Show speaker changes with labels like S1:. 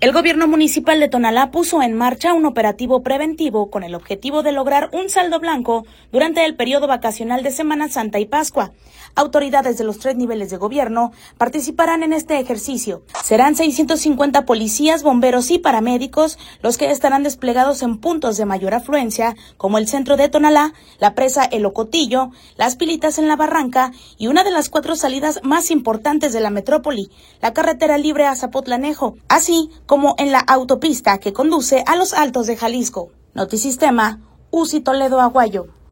S1: El gobierno municipal de Tonalá puso en marcha un operativo preventivo con el objetivo de lograr un saldo blanco durante el periodo vacacional de Semana Santa y Pascua. Autoridades de los 3 niveles de gobierno participarán en este ejercicio. Serán 650 policías, bomberos y paramédicos los que estarán desplegados en puntos de mayor afluencia, como el centro de Tonalá, la presa El Ocotillo, las Pilitas en la Barranca y una de las 4 salidas más importantes de la metrópoli, la carretera libre a Zapotlanejo, así como en la autopista que conduce a los Altos de Jalisco. Notisistema, Uzi Toledo Aguayo.